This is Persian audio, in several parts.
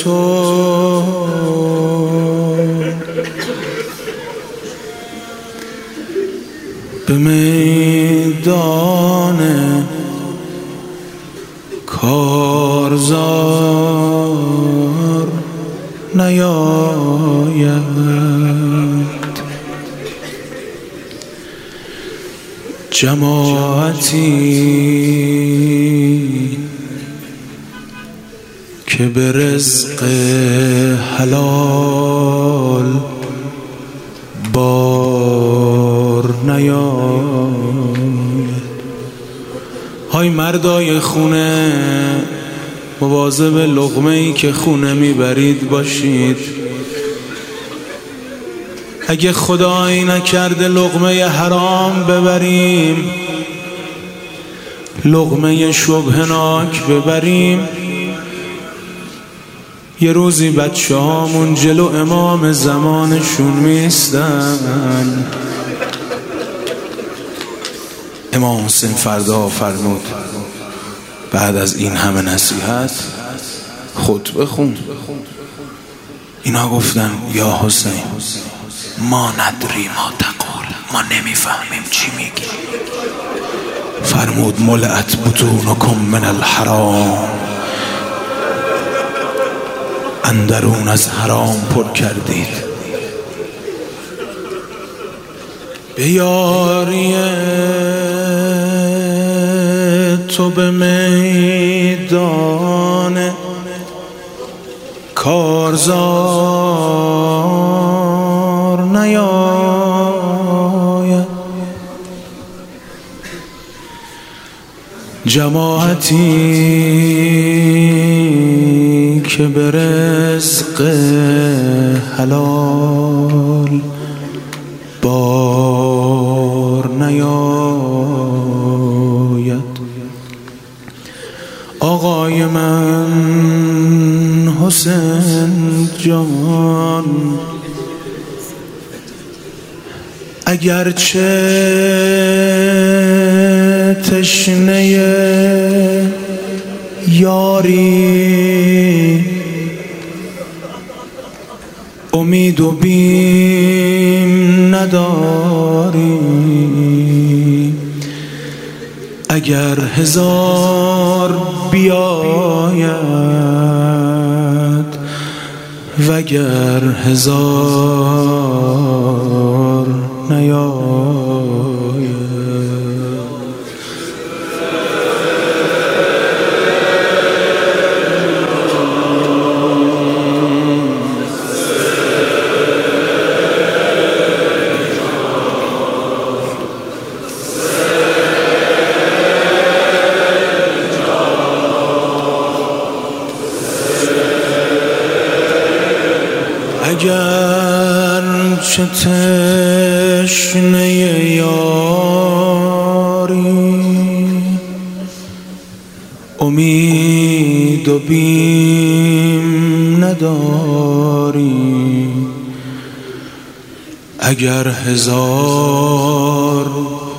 تو به میدان کارزار نیاید. جماعتی که به رزق حلال بار نیاید. های مردای خونه، مواظب لقمه‌ای که خونه میبرید باشید. اگه خدایی نکرده لقمه حرام ببریم، لقمه شبهناک ببریم، یه روزی بچه هامون جلو امام زمانشون میستن. امام حسین فردا فرمود بعد از این همه نصیحت خطبه خون. اینا گفتن یا حسین ما ندری ما تقول، ما نمیفهمیم چی میگی. فرمود ملأت بطونکم من الحرام، اندرون از حرام پر کردید. به یاری تو به میدان کارزار نیاید. جماعتی که به رزق حلال بار نیاید. آقای من حسین جان، اگرچه تشنه یاری، امید و بیم نداری. اگر هزار بیاید وگر هزار نیاید. اگر چه تشنه یاری، امید و بیم نداری. اگر هزار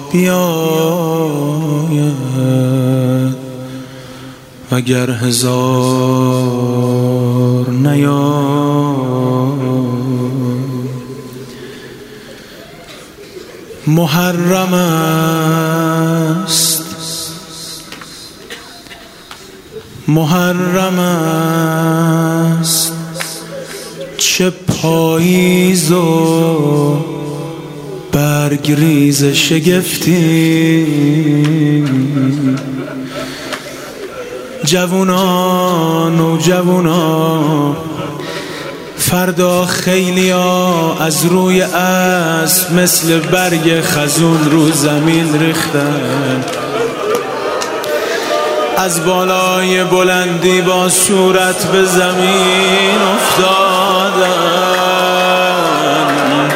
بیاید وگر هزار نیاید. محرم است، محرم است چه پاییز و برگریز شگفتی. جوونان و جوونان، فردا خیلیا از روی اسب مثل برگ خزون رو زمین ریختن. از بالای بلندی با صورت به زمین افتادن.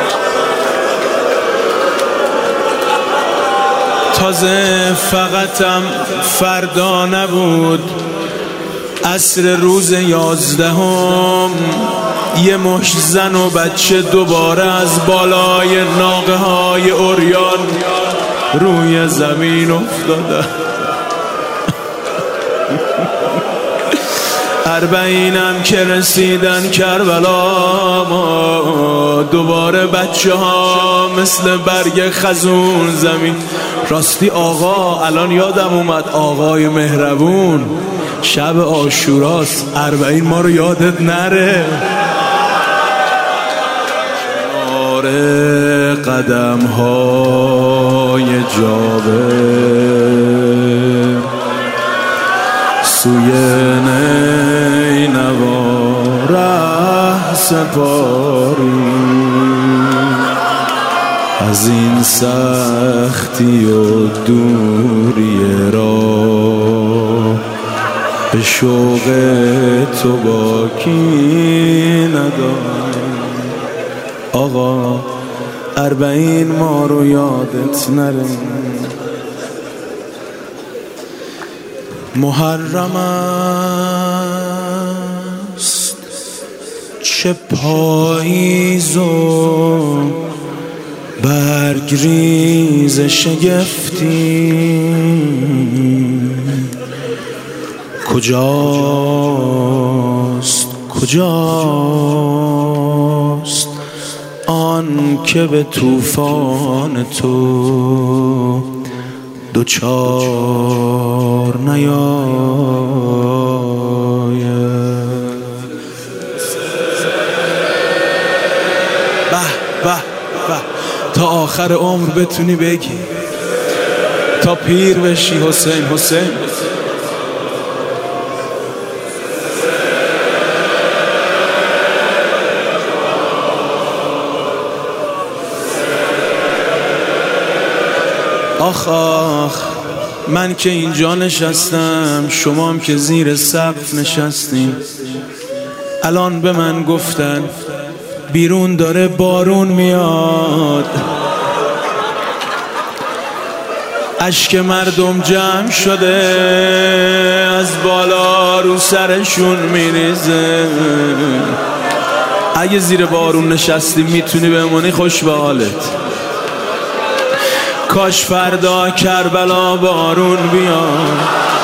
تازه فقطم فردا نبود، عصر روز 11 یه مشت زن و بچه دوباره از بالای ناقه های عریان روی زمین افتادن. 40 که رسیدن کربلا، ما دوباره بچه ها مثل برگ خزون زمین. راستی آقا الان یادم اومد، آقای مهربون، شب عاشوراست، 40 ما رو یادت نره. آره قدم های جابر سوی نینوا ره سپاری، از این سختی و دوری را به شوق تو باکی ندارم. آقا 40 ما رو یادت نره. محرم است چه پاییز و برگریز شگفتی، کجاست آن که به طوفان تو دوچار نیاید. به به به تا آخر عمر بتونی بگی، تا پیر بشی حسین حسین. آخ آخ من که اینجا نشستم، شما هم که زیر سقف نشستین. الان به من گفتن بیرون داره بارون میاد، اشک مردم جمع شده از بالا رو سرشون میریزه. اگه زیر بارون نشستی میتونی بمونی، خوش به حالت. کاش فردا کربلا بارون بیاد.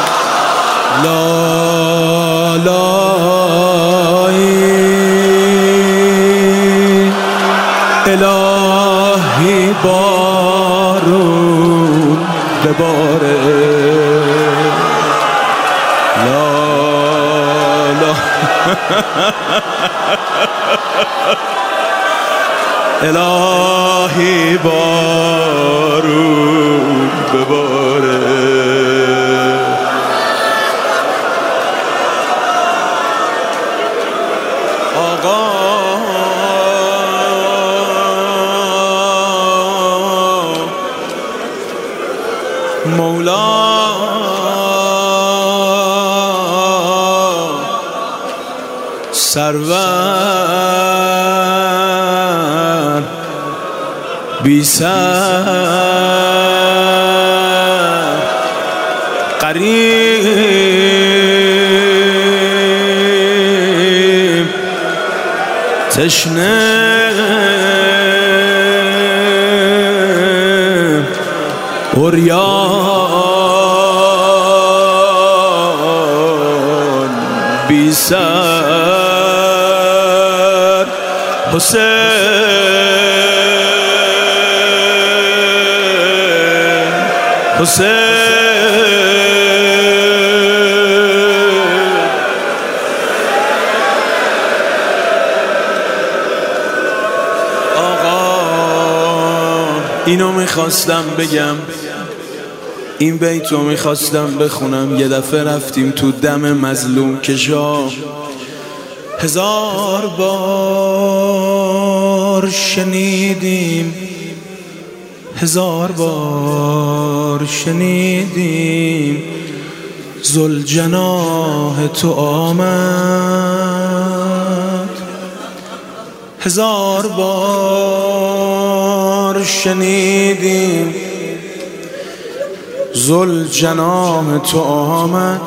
الهی بارون بباره. الهی بارون بباره. آقا مولا سرور بی سر قریب تشنه عریان بی سر حسین آقا اینو میخواستم بگم، این بیتو میخواستم بخونم. یه دفعه رفتیم تو دم مظلوم کشا، 1000 بار شنیدیم، 1000 بار شنیدیم ذوالجناح تو آمد. 1000 بار شنیدیم ذوالجناح تو آمد،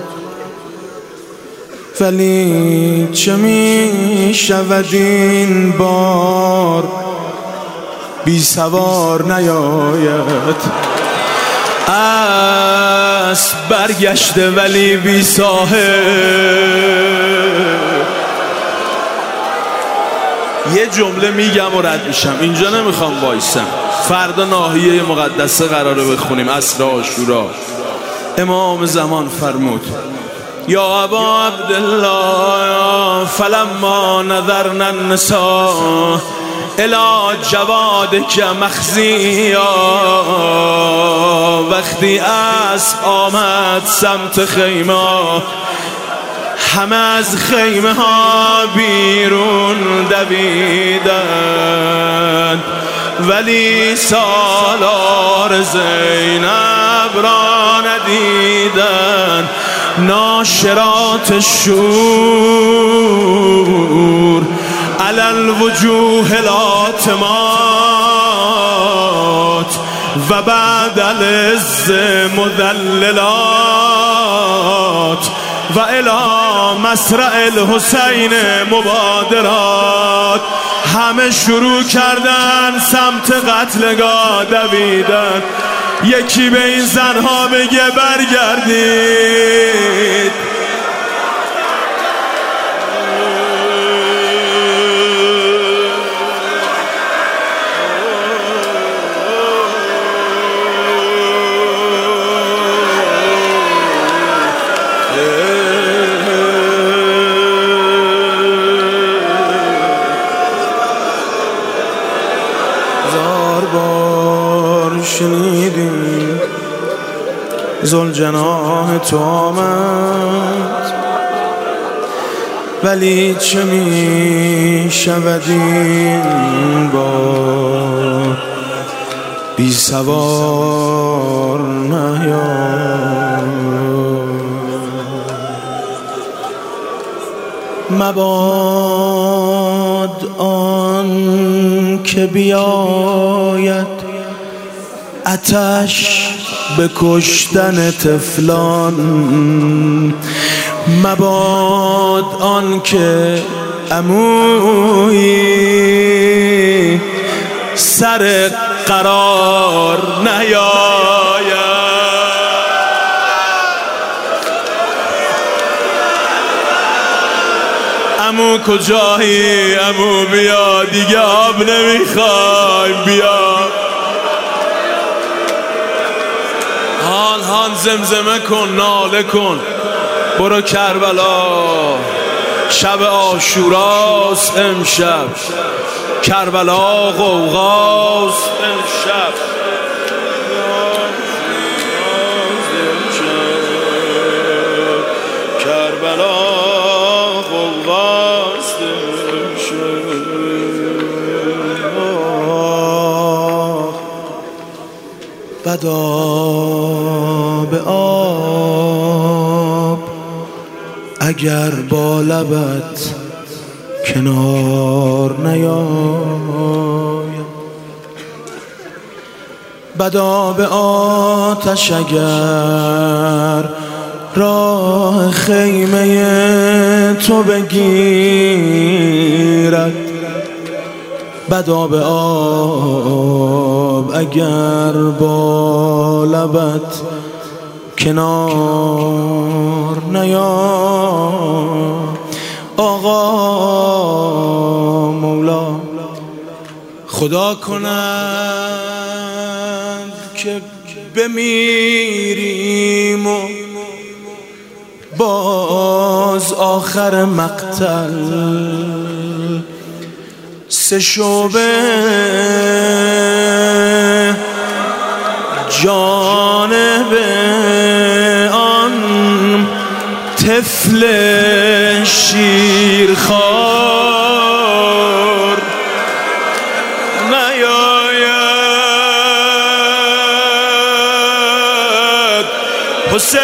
ولی چه می شود این بار بی سوار نیاید. اسب برگشته ولی بی صاحب. یه جمله میگم و رد میشم، اینجا نمیخوام وایسم. فردا ناحیه مقدسه قراره بخونیم، عصر عاشورا. امام زمان فرمود یا ابا عبدالله فلما نظرنا النساء الی جوادک مخزیا. وقتی اسب آمد سمت خیمه، همه از خیمه ها بیرون دویدند، ولی سالار زینب را ندیدند. ناشرات الشور علی الوجوه الاتمات و بعد العز مذللات و الی مسرع الحسین مبادرات. همه شروع کردن سمت قتلگاه دویدن. یکی به این زنها بگه برگردید. شنیدیم ذوالجناح تو آمد، ولی چه می شود این بار بی سوار نیار. مباد آن که بیاید آتش به کشتن طفلان. مباد آن که عمویی سر قرار نیاید. عمو کجایی؟ عمو بیا دیگه، آب نمیخوایم، بیا. هان زمزمه کن، ناله کن، برو کربلا. شب عاشوراست امشب، کربلا غوغاست امشب. کربلا غوغاست امشب. بدا به آب اگر با لبت کنار نیاید. بدا به آتش اگر راه خیمه تو بگیرد. بدا به آب اگر با لبت کنار نیاد. آقا مولا خدا کنند که بمیریم و باز آخر مقتل سه شعبه جانب آن طفل شیرخوار نیاید. حسین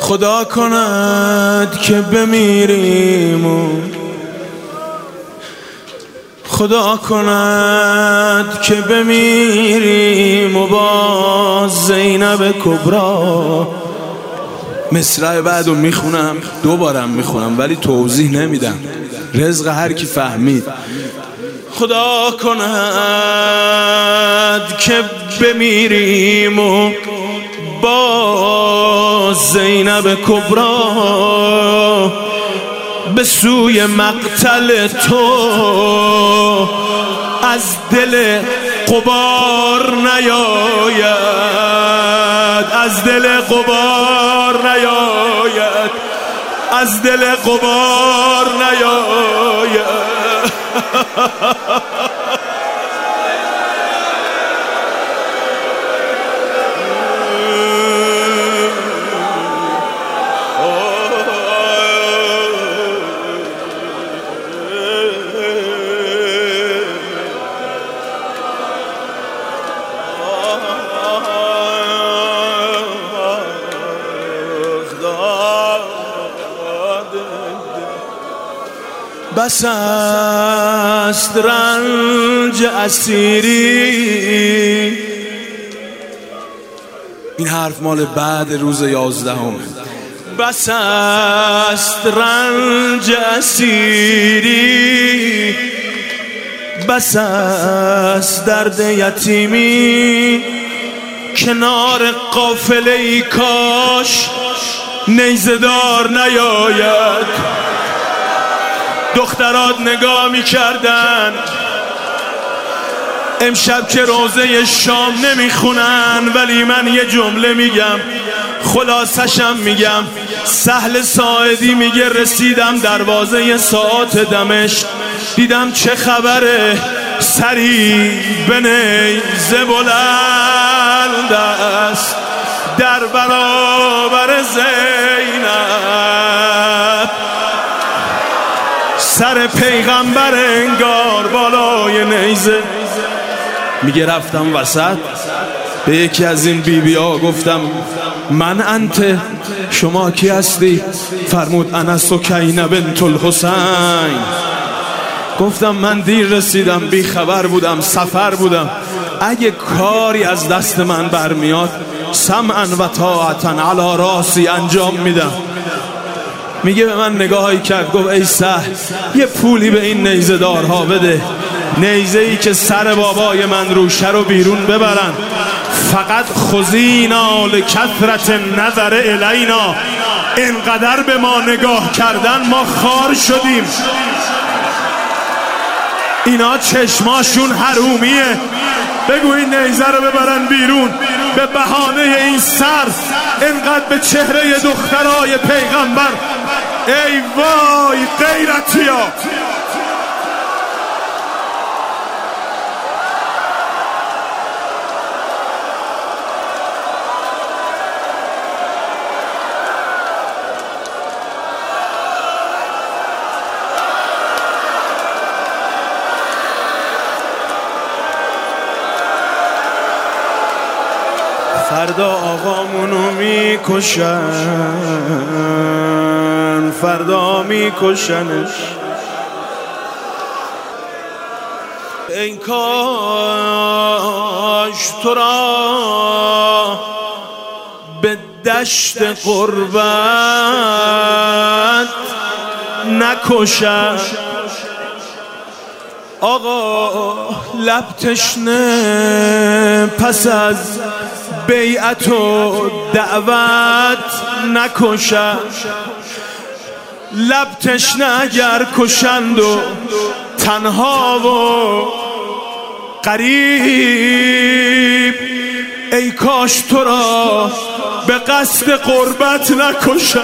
خدا کند که بمیریم و خدا کند که بمیریم و با زینب کبرا. مصرع بعدو میخونم، دوبارم میخونم ولی توضیح نمیدم، رزق هر کی فهمید. خدا کند که بمیریم و با زینب کبرا به سوی مقتل تو از دل غبار نیاید، از دل غبار نیاید، از دل غبار نیاید. بس است رنج اسیری. این حرف مال بعد روز 11. بس است رنج اسیری، بس است درد یتیمی، کنار قافله ای کاش نیزه دار نیاید. دخترات نگاه میکردن امشب که روزه شام نمیخونن، ولی من یه جمله میگم، خلاصشم میگم. سهل ساعدی میگه رسیدم دروازه ساعات دمشق، دیدم چه خبره، سری به نیزه بلند است در برابر زینب. سر پیغمبر انگار بالای نیزه. میگه رفتم وسط به یکی از این بیبی‌ها گفتم من انت، شما کی هستی؟ فرمود انا سکینه بنت الحسین. گفتم من دیر رسیدم، بی خبر بودم، سفر بودم، اگه کاری از دست من برمیاد سمعا و طاعتا علی راسی انجام میدم. میگه به من نگاهی کرد گفت ای سهل یه پولی به این نیزه دارها بده، نیزه ای که سر بابای من روشه رو بیرون ببرن. فقط خذینا لکثرت نظر الینا، اینقدر به ما نگاه کردن ما خار شدیم. اینا چشماشون حرومیه، بگو این نیزه رو ببرن بیرون. به بهانه این سر اینقدر به چهره دخترای پیغمبر. ای وای غیرتیا. فردا آقامونو میکشن، فردا میکشنش. این کاش تو را به دشت قربت نکشن. آقا لب تشنه پس از بیعت و دعوت نکشن. لب تشنه اگر کشند و تنها و غریب، ای کاش تو را به قصد قربت نکشن.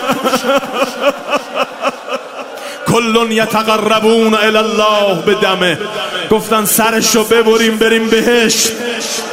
کلون یتقربون الی الله بدمه. گفتن سرشو ببریم بریم بهشت،